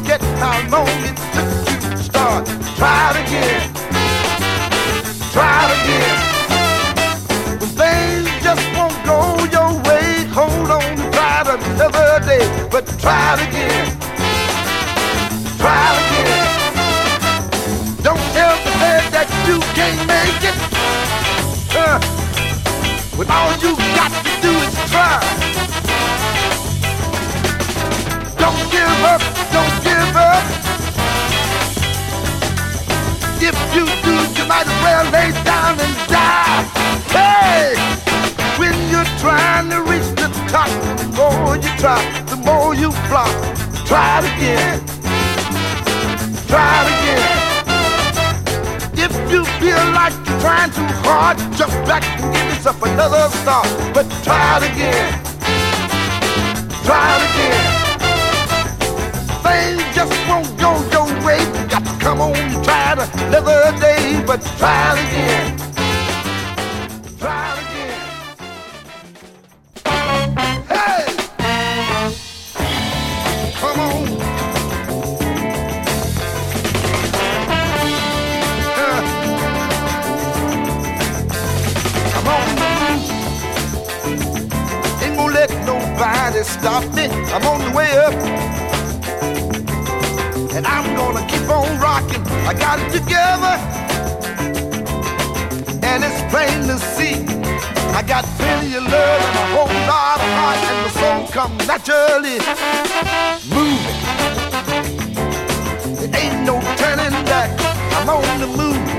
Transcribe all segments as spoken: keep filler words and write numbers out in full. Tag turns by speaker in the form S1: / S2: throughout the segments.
S1: forget how long it took you to start. Try it again. Try it again. When things just won't go your way, hold on and try it another day. But try it again. Try it again. Don't ever say that you can't make it. Uh, when all you got to do is try. Don't give up, don't give up. If you do, you might as well lay down and die. Hey, when you're trying to reach the top, the more you try, the more you flop. Try it again. Try it again. If you feel like you're trying too hard, jump back and give yourself another start. But try it again. Try it again. Things just won't go your way. You got to come on and try it another day. But try it again. Try it again. Hey! Come on. Uh, come on. Ain't gonna let nobody stop me. I'm on the way up. And I'm gonna keep on rocking. I got it together, and it's plain to see. I got plenty of love and a whole lot of heart, and the soul come naturally moving. It ain't no turning back. I'm on the move,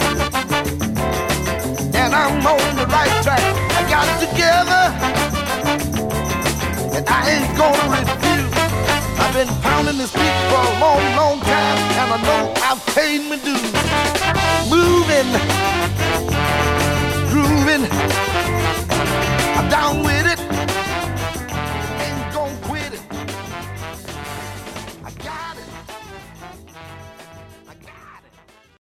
S1: and I'm on the right track. I got it together, and I ain't gonna refuse. I've been pounding this beat for a long, long time, and I know I've paid my dues.